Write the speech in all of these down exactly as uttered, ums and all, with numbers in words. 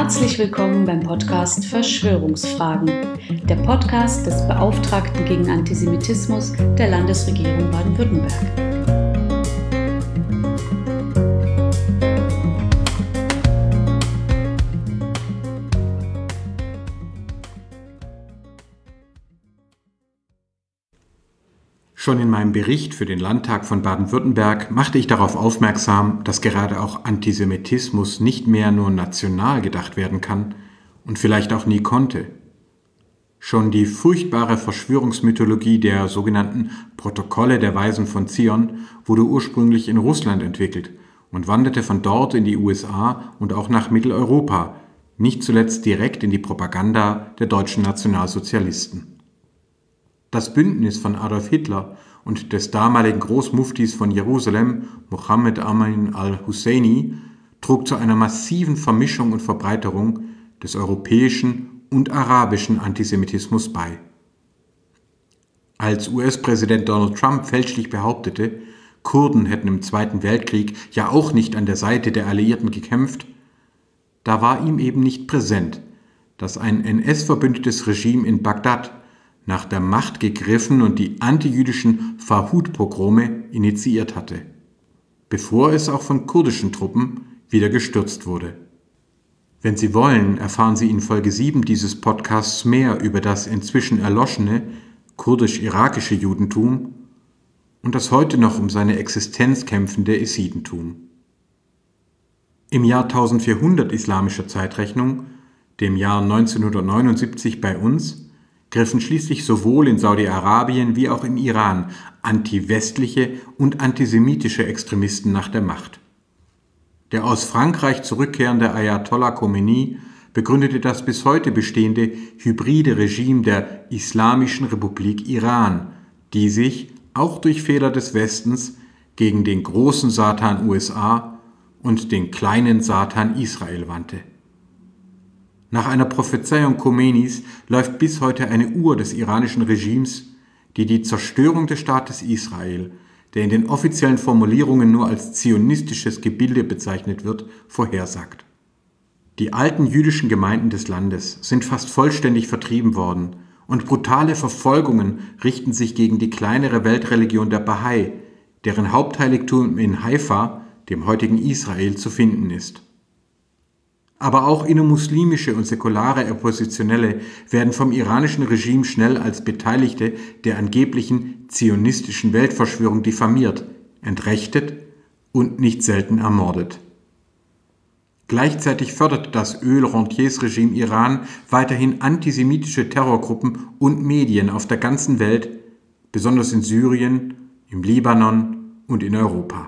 Herzlich willkommen beim Podcast Verschwörungsfragen, der Podcast des Beauftragten gegen Antisemitismus der Landesregierung Baden-Württemberg. Schon in meinem Bericht für den Landtag von Baden-Württemberg machte ich darauf aufmerksam, dass gerade auch Antisemitismus nicht mehr nur national gedacht werden kann und vielleicht auch nie konnte. Schon die furchtbare Verschwörungsmythologie der sogenannten Protokolle der Weisen von Zion wurde ursprünglich in Russland entwickelt und wanderte von dort in die U S A und auch nach Mitteleuropa, nicht zuletzt direkt in die Propaganda der deutschen Nationalsozialisten. Das Bündnis von Adolf Hitler und des damaligen Großmuftis von Jerusalem, Mohammed Amin al-Husseini, trug zu einer massiven Vermischung und Verbreiterung des europäischen und arabischen Antisemitismus bei. Als U S-Präsident Donald Trump fälschlich behauptete, Kurden hätten im Zweiten Weltkrieg ja auch nicht an der Seite der Alliierten gekämpft, da war ihm eben nicht präsent, dass ein N S-verbündetes Regime in Bagdad nach der Macht gegriffen und die antijüdischen Farhud-Pogrome initiiert hatte, bevor es auch von kurdischen Truppen wieder gestürzt wurde. Wenn Sie wollen, erfahren Sie in Folge sieben dieses Podcasts mehr über das inzwischen erloschene kurdisch-irakische Judentum und das heute noch um seine Existenz kämpfende Essidentum. Im Jahr eintausendvierhundert islamischer Zeitrechnung, dem Jahr neunzehnhundertneunundsiebzig bei uns, griffen schließlich sowohl in Saudi-Arabien wie auch im Iran antiwestliche und antisemitische Extremisten nach der Macht. Der aus Frankreich zurückkehrende Ayatollah Khomeini begründete das bis heute bestehende hybride Regime der Islamischen Republik Iran, die sich, auch durch Fehler des Westens, gegen den großen Satan U S A und den kleinen Satan Israel wandte. Nach einer Prophezeiung Khomeinis läuft bis heute eine Uhr des iranischen Regimes, die die Zerstörung des Staates Israel, der in den offiziellen Formulierungen nur als zionistisches Gebilde bezeichnet wird, vorhersagt. Die alten jüdischen Gemeinden des Landes sind fast vollständig vertrieben worden und brutale Verfolgungen richten sich gegen die kleinere Weltreligion der Bahai, deren Hauptheiligtum in Haifa, dem heutigen Israel, zu finden ist. Aber auch innermuslimische und säkulare Oppositionelle werden vom iranischen Regime schnell als Beteiligte der angeblichen zionistischen Weltverschwörung diffamiert, entrechtet und nicht selten ermordet. Gleichzeitig fördert das Öl-Rentiers-Regime Iran weiterhin antisemitische Terrorgruppen und Medien auf der ganzen Welt, besonders in Syrien, im Libanon und in Europa.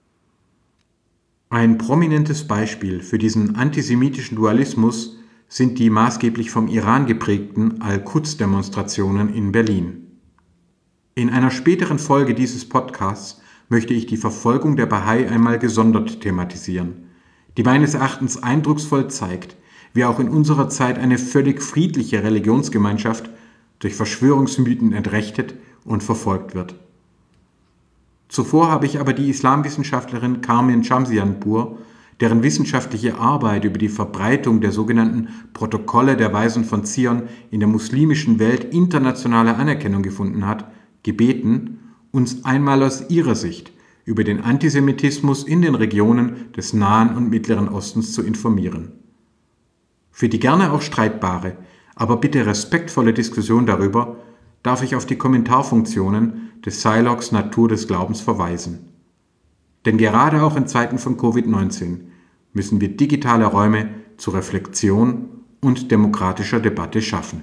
Ein prominentes Beispiel für diesen antisemitischen Dualismus sind die maßgeblich vom Iran geprägten Al-Quds-Demonstrationen in Berlin. In einer späteren Folge dieses Podcasts möchte ich die Verfolgung der Bahai einmal gesondert thematisieren, die meines Erachtens eindrucksvoll zeigt, wie auch in unserer Zeit eine völlig friedliche Religionsgemeinschaft durch Verschwörungsmythen entrechtet und verfolgt wird. Zuvor habe ich aber die Islamwissenschaftlerin Carmen Shamsianpour, deren wissenschaftliche Arbeit über die Verbreitung der sogenannten Protokolle der Weisen von Zion in der muslimischen Welt internationale Anerkennung gefunden hat, gebeten, uns einmal aus ihrer Sicht über den Antisemitismus in den Regionen des Nahen und Mittleren Ostens zu informieren. Für die gerne auch streitbare, aber bitte respektvolle Diskussion darüber darf ich auf die Kommentarfunktionen des Silogs Natur des Glaubens verweisen. Denn gerade auch in Zeiten von Covid neunzehn müssen wir digitale Räume zur Reflexion und demokratischer Debatte schaffen.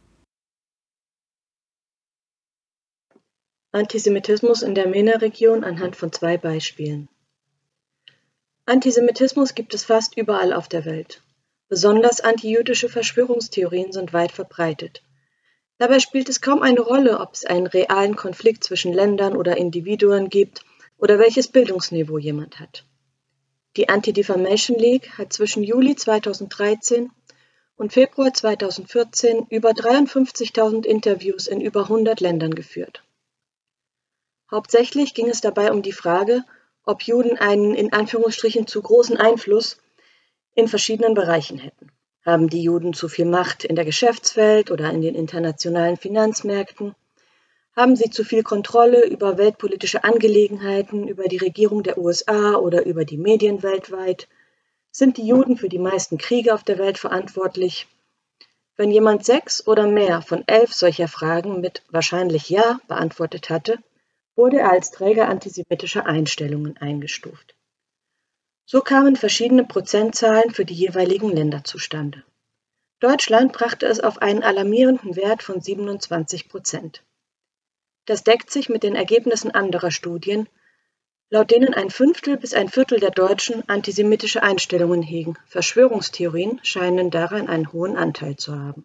Antisemitismus in der MENA-Region anhand von zwei Beispielen. Antisemitismus gibt es fast überall auf der Welt. Besonders antijüdische Verschwörungstheorien sind weit verbreitet. Dabei spielt es kaum eine Rolle, ob es einen realen Konflikt zwischen Ländern oder Individuen gibt oder welches Bildungsniveau jemand hat. Die Anti-Defamation League hat zwischen Juli zweitausenddreizehn und Februar zweitausendvierzehn über dreiundfünfzigtausend Interviews in über hundert Ländern geführt. Hauptsächlich ging es dabei um die Frage, ob Juden einen in Anführungsstrichen zu großen Einfluss in verschiedenen Bereichen hätten. Haben die Juden zu viel Macht in der Geschäftswelt oder in den internationalen Finanzmärkten? Haben sie zu viel Kontrolle über weltpolitische Angelegenheiten, über die Regierung der U S A oder über die Medien weltweit? Sind die Juden für die meisten Kriege auf der Welt verantwortlich? Wenn jemand sechs oder mehr von elf solcher Fragen mit wahrscheinlich Ja beantwortet hatte, wurde er als Träger antisemitischer Einstellungen eingestuft. So kamen verschiedene Prozentzahlen für die jeweiligen Länder zustande. Deutschland brachte es auf einen alarmierenden Wert von siebenundzwanzig Prozent. Das deckt sich mit den Ergebnissen anderer Studien, laut denen ein Fünftel bis ein Viertel der Deutschen antisemitische Einstellungen hegen. Verschwörungstheorien scheinen daran einen hohen Anteil zu haben.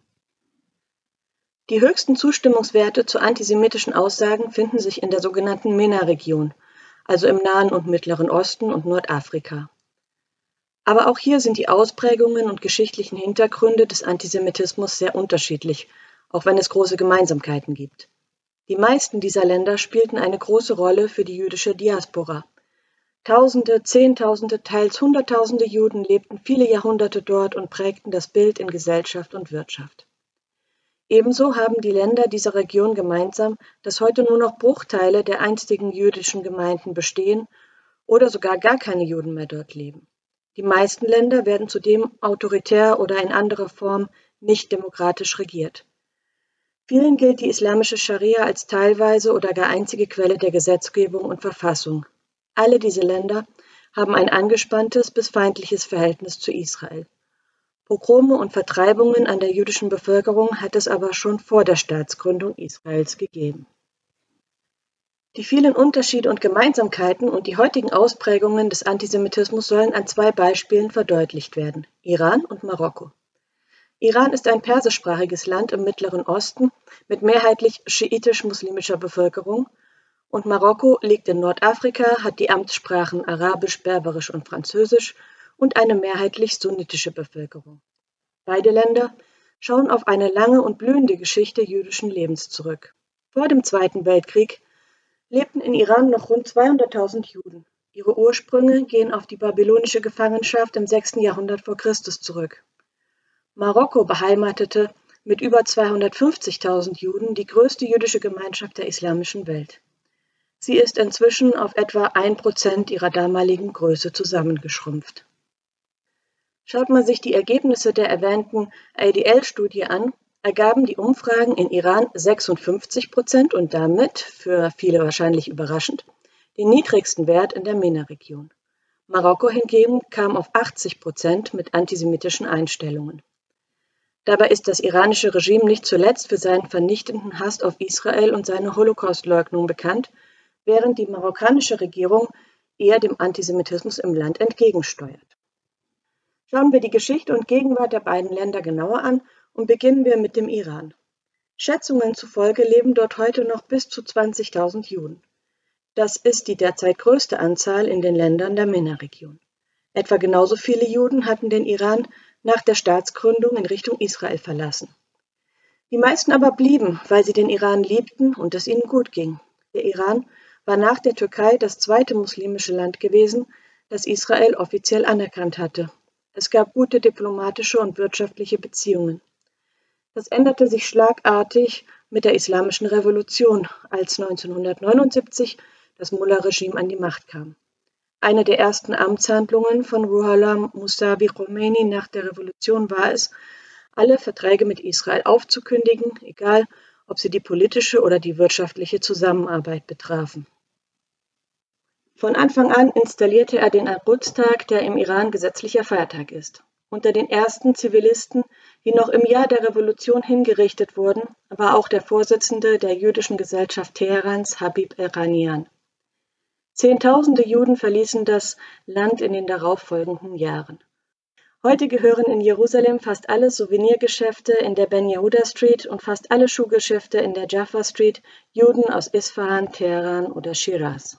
Die höchsten Zustimmungswerte zu antisemitischen Aussagen finden sich in der sogenannten MENA-Region, also im Nahen und Mittleren Osten und Nordafrika. Aber auch hier sind die Ausprägungen und geschichtlichen Hintergründe des Antisemitismus sehr unterschiedlich, auch wenn es große Gemeinsamkeiten gibt. Die meisten dieser Länder spielten eine große Rolle für die jüdische Diaspora. Tausende, Zehntausende, teils Hunderttausende Juden lebten viele Jahrhunderte dort und prägten das Bild in Gesellschaft und Wirtschaft. Ebenso haben die Länder dieser Region gemeinsam, dass heute nur noch Bruchteile der einstigen jüdischen Gemeinden bestehen oder sogar gar keine Juden mehr dort leben. Die meisten Länder werden zudem autoritär oder in anderer Form nicht demokratisch regiert. Vielen gilt die islamische Scharia als teilweise oder gar einzige Quelle der Gesetzgebung und Verfassung. Alle diese Länder haben ein angespanntes bis feindliches Verhältnis zu Israel. Pogrome und Vertreibungen an der jüdischen Bevölkerung hat es aber schon vor der Staatsgründung Israels gegeben. Die vielen Unterschiede und Gemeinsamkeiten und die heutigen Ausprägungen des Antisemitismus sollen an zwei Beispielen verdeutlicht werden: Iran und Marokko. Iran ist ein persischsprachiges Land im Mittleren Osten mit mehrheitlich schiitisch-muslimischer Bevölkerung und Marokko liegt in Nordafrika, hat die Amtssprachen Arabisch, Berberisch und Französisch und eine mehrheitlich sunnitische Bevölkerung. Beide Länder schauen auf eine lange und blühende Geschichte jüdischen Lebens zurück. Vor dem Zweiten Weltkrieg lebten in Iran noch rund zweihunderttausend Juden. Ihre Ursprünge gehen auf die babylonische Gefangenschaft im sechsten Jahrhundert vor Christus zurück. Marokko beheimatete mit über zweihundertfünfzigtausend Juden die größte jüdische Gemeinschaft der islamischen Welt. Sie ist inzwischen auf etwa ein Prozent ihrer damaligen Größe zusammengeschrumpft. Schaut man sich die Ergebnisse der erwähnten A D L-Studie an, ergaben die Umfragen in Iran sechsundfünfzig Prozent und damit, für viele wahrscheinlich überraschend, den niedrigsten Wert in der MENA-Region. Marokko hingegen kam auf achtzig Prozent mit antisemitischen Einstellungen. Dabei ist das iranische Regime nicht zuletzt für seinen vernichtenden Hass auf Israel und seine Holocaustleugnung bekannt, während die marokkanische Regierung eher dem Antisemitismus im Land entgegensteuert. Schauen wir die Geschichte und Gegenwart der beiden Länder genauer an und beginnen wir mit dem Iran. Schätzungen zufolge leben dort heute noch bis zu zwanzigtausend Juden. Das ist die derzeit größte Anzahl in den Ländern der MENA-Region. Etwa genauso viele Juden hatten den Iran nach der Staatsgründung in Richtung Israel verlassen. Die meisten aber blieben, weil sie den Iran liebten und es ihnen gut ging. Der Iran war nach der Türkei das zweite muslimische Land gewesen, das Israel offiziell anerkannt hatte. Es gab gute diplomatische und wirtschaftliche Beziehungen. Das änderte sich schlagartig mit der Islamischen Revolution, als neunzehnhundertneunundsiebzig das Mullah-Regime an die Macht kam. Eine der ersten Amtshandlungen von Ruhollah Mousavi Khomeini nach der Revolution war es, alle Verträge mit Israel aufzukündigen, egal ob sie die politische oder die wirtschaftliche Zusammenarbeit betrafen. Von Anfang an installierte er den Al-Quds-Tag, der im Iran gesetzlicher Feiertag ist. Unter den ersten Zivilisten, die noch im Jahr der Revolution hingerichtet wurden, war auch der Vorsitzende der jüdischen Gesellschaft Teherans, Habib Eranian. Zehntausende Juden verließen das Land in den darauffolgenden Jahren. Heute gehören in Jerusalem fast alle Souvenirgeschäfte in der Ben Yehuda Street und fast alle Schuhgeschäfte in der Jaffa Street Juden aus Isfahan, Teheran oder Shiraz.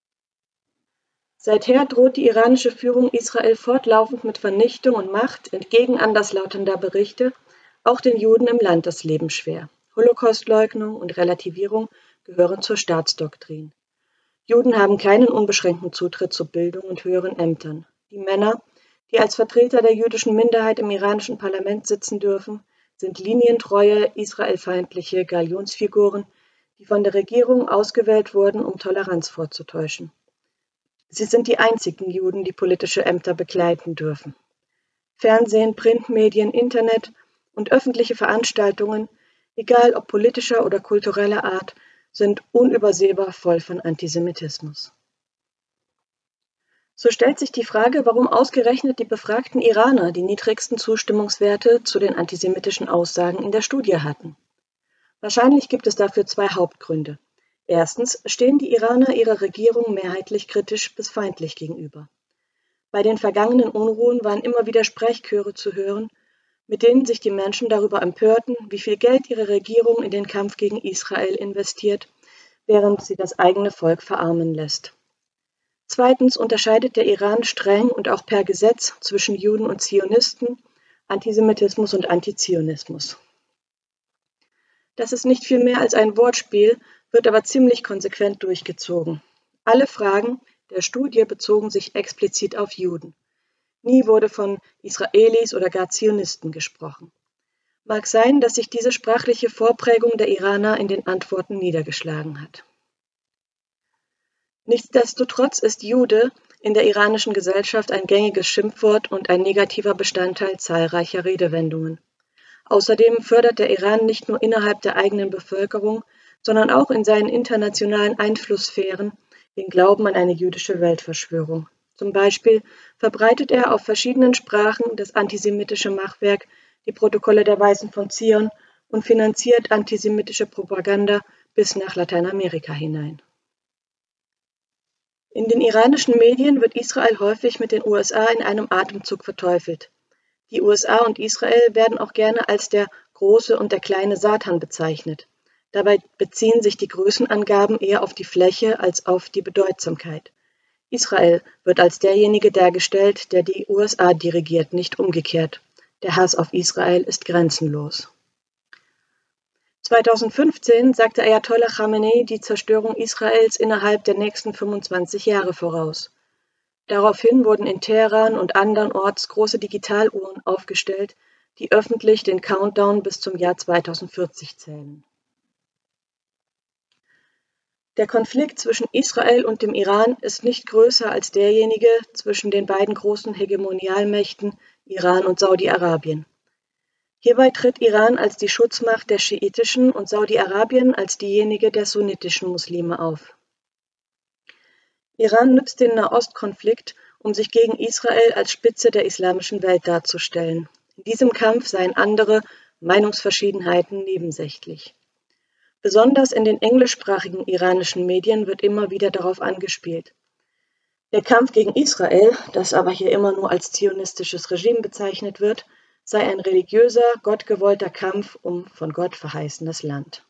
Seither droht die iranische Führung Israel fortlaufend mit Vernichtung und Macht, entgegen anderslautender Berichte, auch den Juden im Land das Leben schwer. Holocaustleugnung und Relativierung gehören zur Staatsdoktrin. Juden haben keinen unbeschränkten Zutritt zu Bildung und höheren Ämtern. Die Männer, die als Vertreter der jüdischen Minderheit im iranischen Parlament sitzen dürfen, sind linientreue, israelfeindliche Galionsfiguren, die von der Regierung ausgewählt wurden, um Toleranz vorzutäuschen. Sie sind die einzigen Juden, die politische Ämter bekleiden dürfen. Fernsehen, Printmedien, Internet und öffentliche Veranstaltungen, egal ob politischer oder kultureller Art, sind unübersehbar voll von Antisemitismus. So stellt sich die Frage, warum ausgerechnet die befragten Iraner die niedrigsten Zustimmungswerte zu den antisemitischen Aussagen in der Studie hatten. Wahrscheinlich gibt es dafür zwei Hauptgründe. Erstens stehen die Iraner ihrer Regierung mehrheitlich kritisch bis feindlich gegenüber. Bei den vergangenen Unruhen waren immer wieder Sprechchöre zu hören, mit denen sich die Menschen darüber empörten, wie viel Geld ihre Regierung in den Kampf gegen Israel investiert, während sie das eigene Volk verarmen lässt. Zweitens unterscheidet der Iran streng und auch per Gesetz zwischen Juden und Zionisten, Antisemitismus und Antizionismus. Das ist nicht viel mehr als ein Wortspiel, wird aber ziemlich konsequent durchgezogen. Alle Fragen der Studie bezogen sich explizit auf Juden. Nie wurde von Israelis oder gar Zionisten gesprochen. Mag sein, dass sich diese sprachliche Vorprägung der Iraner in den Antworten niedergeschlagen hat. Nichtsdestotrotz ist Jude in der iranischen Gesellschaft ein gängiges Schimpfwort und ein negativer Bestandteil zahlreicher Redewendungen. Außerdem fördert der Iran nicht nur innerhalb der eigenen Bevölkerung, sondern auch in seinen internationalen Einflusssphären den Glauben an eine jüdische Weltverschwörung. Zum Beispiel verbreitet er auf verschiedenen Sprachen das antisemitische Machwerk, die Protokolle der Weisen von Zion und finanziert antisemitische Propaganda bis nach Lateinamerika hinein. In den iranischen Medien wird Israel häufig mit den U S A in einem Atemzug verteufelt. Die U S A und Israel werden auch gerne als der große und der kleine Satan bezeichnet. Dabei beziehen sich die Größenangaben eher auf die Fläche als auf die Bedeutsamkeit. Israel wird als derjenige dargestellt, der die U S A dirigiert, nicht umgekehrt. Der Hass auf Israel ist grenzenlos. zweitausendfünfzehn sagte Ayatollah Khamenei die Zerstörung Israels innerhalb der nächsten fünfundzwanzig Jahre voraus. Daraufhin wurden in Teheran und andernorts große Digitaluhren aufgestellt, die öffentlich den Countdown bis zum Jahr zweitausendvierzig zählen. Der Konflikt zwischen Israel und dem Iran ist nicht größer als derjenige zwischen den beiden großen Hegemonialmächten Iran und Saudi-Arabien. Hierbei tritt Iran als die Schutzmacht der schiitischen und Saudi-Arabien als diejenige der sunnitischen Muslime auf. Iran nutzt den Nahostkonflikt, um sich gegen Israel als Spitze der islamischen Welt darzustellen. In diesem Kampf seien andere Meinungsverschiedenheiten nebensächlich. Besonders in den englischsprachigen iranischen Medien wird immer wieder darauf angespielt. Der Kampf gegen Israel, das aber hier immer nur als zionistisches Regime bezeichnet wird, sei ein religiöser, gottgewollter Kampf um von Gott verheißenes Land.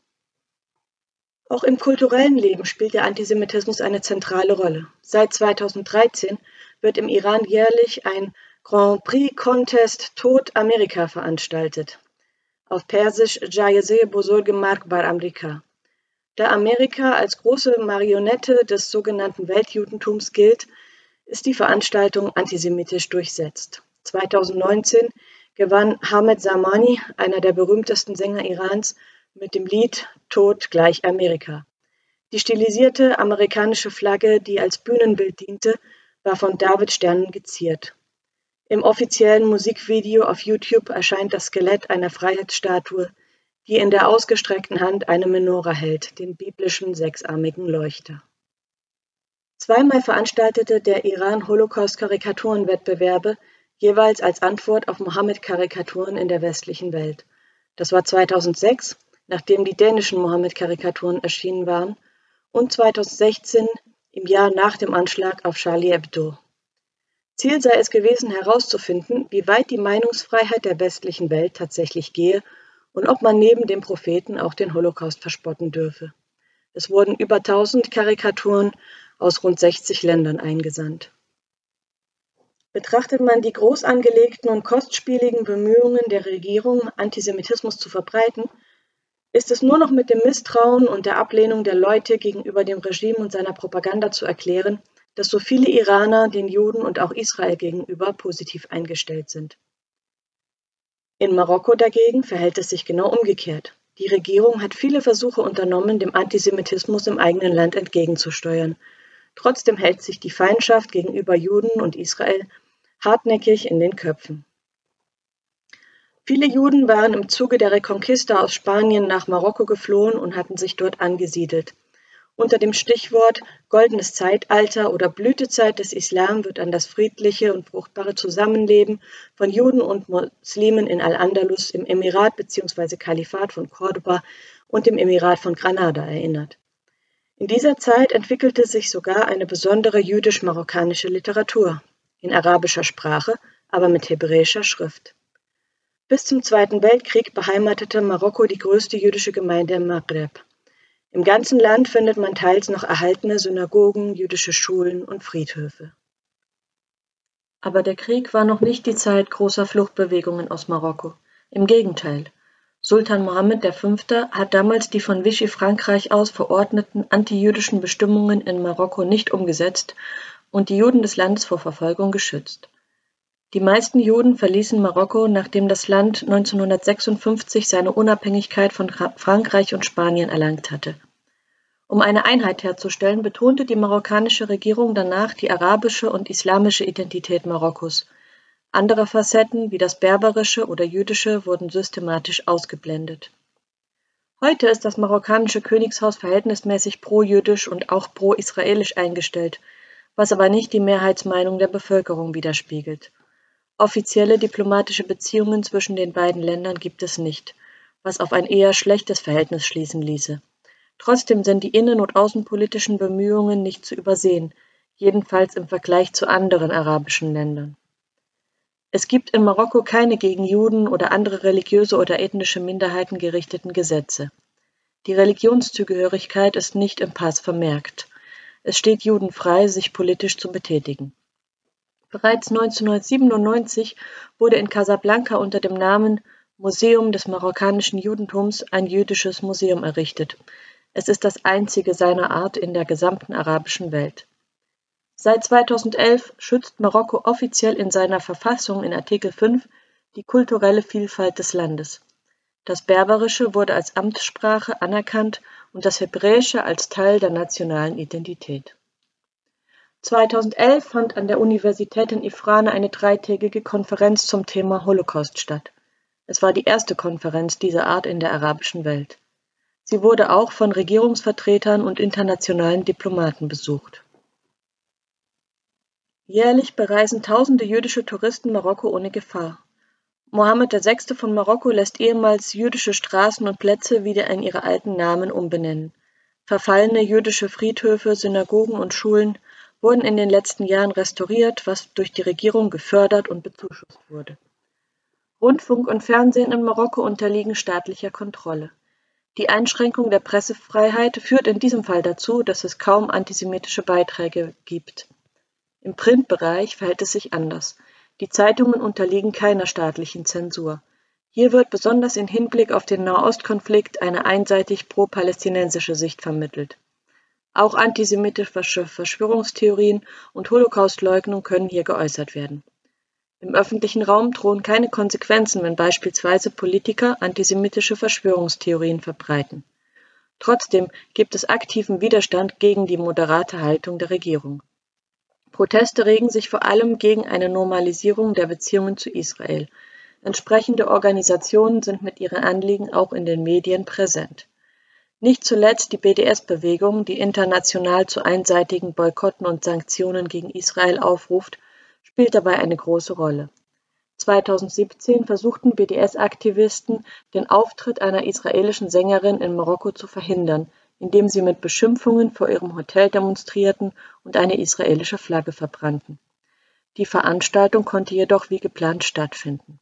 Auch im kulturellen Leben spielt der Antisemitismus eine zentrale Rolle. Seit zweitausenddreizehn wird im Iran jährlich ein Grand Prix Contest Tod Amerika veranstaltet. Auf Persisch Jayeze Bozorg Mark Bar Amerika. Da Amerika als große Marionette des sogenannten Weltjudentums gilt, ist die Veranstaltung antisemitisch durchsetzt. zweitausendneunzehn gewann Hamed Samani, einer der berühmtesten Sänger Irans, mit dem Lied Tod gleich Amerika. Die stilisierte amerikanische Flagge, die als Bühnenbild diente, war von Davidsternen geziert. Im offiziellen Musikvideo auf YouTube erscheint das Skelett einer Freiheitsstatue, die in der ausgestreckten Hand eine Menora hält, den biblischen sechsarmigen Leuchter. Zweimal veranstaltete der Iran Holocaust-Karikaturenwettbewerbe, jeweils als Antwort auf Mohammed-Karikaturen in der westlichen Welt. Das war zweitausendsechs, nachdem die dänischen Mohammed-Karikaturen erschienen waren, und zweitausendsechzehn, im Jahr nach dem Anschlag auf Charlie Hebdo. Ziel sei es gewesen, herauszufinden, wie weit die Meinungsfreiheit der westlichen Welt tatsächlich gehe und ob man neben dem Propheten auch den Holocaust verspotten dürfe. Es wurden über tausend Karikaturen aus rund sechzig Ländern eingesandt. Betrachtet man die groß angelegten und kostspieligen Bemühungen der Regierung, Antisemitismus zu verbreiten, ist es nur noch mit dem Misstrauen und der Ablehnung der Leute gegenüber dem Regime und seiner Propaganda zu erklären, dass so viele Iraner den Juden und auch Israel gegenüber positiv eingestellt sind. In Marokko dagegen verhält es sich genau umgekehrt. Die Regierung hat viele Versuche unternommen, dem Antisemitismus im eigenen Land entgegenzusteuern. Trotzdem hält sich die Feindschaft gegenüber Juden und Israel hartnäckig in den Köpfen. Viele Juden waren im Zuge der Reconquista aus Spanien nach Marokko geflohen und hatten sich dort angesiedelt. Unter dem Stichwort Goldenes Zeitalter oder Blütezeit des Islam wird an das friedliche und fruchtbare Zusammenleben von Juden und Muslimen in Al-Andalus im Emirat bzw. Kalifat von Cordoba und im Emirat von Granada erinnert. In dieser Zeit entwickelte sich sogar eine besondere jüdisch-marokkanische Literatur, in arabischer Sprache, aber mit hebräischer Schrift. Bis zum Zweiten Weltkrieg beheimatete Marokko die größte jüdische Gemeinde im Maghreb. Im ganzen Land findet man teils noch erhaltene Synagogen, jüdische Schulen und Friedhöfe. Aber der Krieg war noch nicht die Zeit großer Fluchtbewegungen aus Marokko. Im Gegenteil. Sultan Mohammed der Fünfte hat damals die von Vichy Frankreich aus verordneten antijüdischen Bestimmungen in Marokko nicht umgesetzt und die Juden des Landes vor Verfolgung geschützt. Die meisten Juden verließen Marokko, nachdem das Land neunzehnhundertsechsundfünfzig seine Unabhängigkeit von Frankreich und Spanien erlangt hatte. Um eine Einheit herzustellen, betonte die marokkanische Regierung danach die arabische und islamische Identität Marokkos. Andere Facetten wie das Berberische oder Jüdische wurden systematisch ausgeblendet. Heute ist das marokkanische Königshaus verhältnismäßig pro-jüdisch und auch pro-israelisch eingestellt, was aber nicht die Mehrheitsmeinung der Bevölkerung widerspiegelt. Offizielle diplomatische Beziehungen zwischen den beiden Ländern gibt es nicht, was auf ein eher schlechtes Verhältnis schließen ließe. Trotzdem sind die innen- und außenpolitischen Bemühungen nicht zu übersehen, jedenfalls im Vergleich zu anderen arabischen Ländern. Es gibt in Marokko keine gegen Juden oder andere religiöse oder ethnische Minderheiten gerichteten Gesetze. Die Religionszugehörigkeit ist nicht im Pass vermerkt. Es steht Juden frei, sich politisch zu betätigen. Bereits neunzehnhundertsiebenundneunzig wurde in Casablanca unter dem Namen Museum des marokkanischen Judentums ein jüdisches Museum errichtet. Es ist das einzige seiner Art in der gesamten arabischen Welt. Seit zweitausendelf schützt Marokko offiziell in seiner Verfassung in Artikel fünf die kulturelle Vielfalt des Landes. Das Berberische wurde als Amtssprache anerkannt und das Hebräische als Teil der nationalen Identität. zweitausendelf fand an der Universität in Ifrane eine dreitägige Konferenz zum Thema Holocaust statt. Es war die erste Konferenz dieser Art in der arabischen Welt. Sie wurde auch von Regierungsvertretern und internationalen Diplomaten besucht. Jährlich bereisen tausende jüdische Touristen Marokko ohne Gefahr. Mohammed der Sechste von Marokko lässt ehemals jüdische Straßen und Plätze wieder in ihre alten Namen umbenennen. Verfallene jüdische Friedhöfe, Synagogen und Schulen wurden in den letzten Jahren restauriert, was durch die Regierung gefördert und bezuschusst wurde. Rundfunk und Fernsehen in Marokko unterliegen staatlicher Kontrolle. Die Einschränkung der Pressefreiheit führt in diesem Fall dazu, dass es kaum antisemitische Beiträge gibt. Im Printbereich verhält es sich anders. Die Zeitungen unterliegen keiner staatlichen Zensur. Hier wird besonders in Hinblick auf den Nahostkonflikt eine einseitig pro-palästinensische Sicht vermittelt. Auch antisemitische Verschwörungstheorien und Holocaustleugnung können hier geäußert werden. Im öffentlichen Raum drohen keine Konsequenzen, wenn beispielsweise Politiker antisemitische Verschwörungstheorien verbreiten. Trotzdem gibt es aktiven Widerstand gegen die moderate Haltung der Regierung. Proteste regen sich vor allem gegen eine Normalisierung der Beziehungen zu Israel. Entsprechende Organisationen sind mit ihren Anliegen auch in den Medien präsent. Nicht zuletzt die B D S-Bewegung, die international zu einseitigen Boykotten und Sanktionen gegen Israel aufruft, spielt dabei eine große Rolle. zweitausendsiebzehn versuchten B D S-Aktivisten, den Auftritt einer israelischen Sängerin in Marokko zu verhindern, indem sie mit Beschimpfungen vor ihrem Hotel demonstrierten und eine israelische Flagge verbrannten. Die Veranstaltung konnte jedoch wie geplant stattfinden.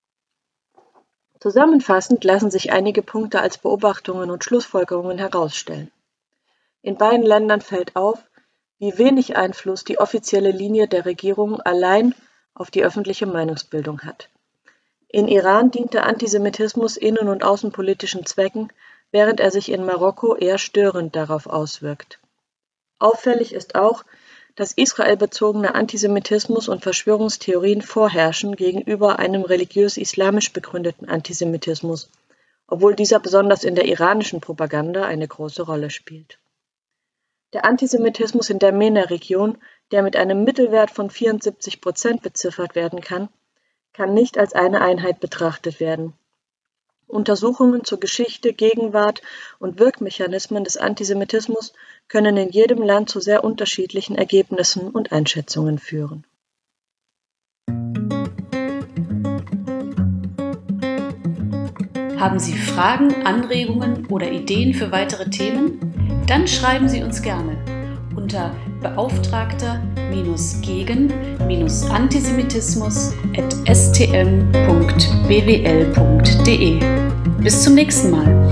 Zusammenfassend lassen sich einige Punkte als Beobachtungen und Schlussfolgerungen herausstellen. In beiden Ländern fällt auf, wie wenig Einfluss die offizielle Linie der Regierung allein auf die öffentliche Meinungsbildung hat. In Iran dient der Antisemitismus innen- und außenpolitischen Zwecken, während er sich in Marokko eher störend darauf auswirkt. Auffällig ist auch, dass israelbezogener Antisemitismus und Verschwörungstheorien vorherrschen gegenüber einem religiös-islamisch begründeten Antisemitismus, obwohl dieser besonders in der iranischen Propaganda eine große Rolle spielt. Der Antisemitismus in der MENA-Region, der mit einem Mittelwert von vierundsiebzig Prozent beziffert werden kann, kann nicht als eine Einheit betrachtet werden. Untersuchungen zur Geschichte, Gegenwart und Wirkmechanismen des Antisemitismus können in jedem Land zu sehr unterschiedlichen Ergebnissen und Einschätzungen führen. Haben Sie Fragen, Anregungen oder Ideen für weitere Themen? Dann schreiben Sie uns gerne unter beauftragter-gegen-antisemitismus at s t m punkt b w l punkt d e. Bis zum nächsten Mal.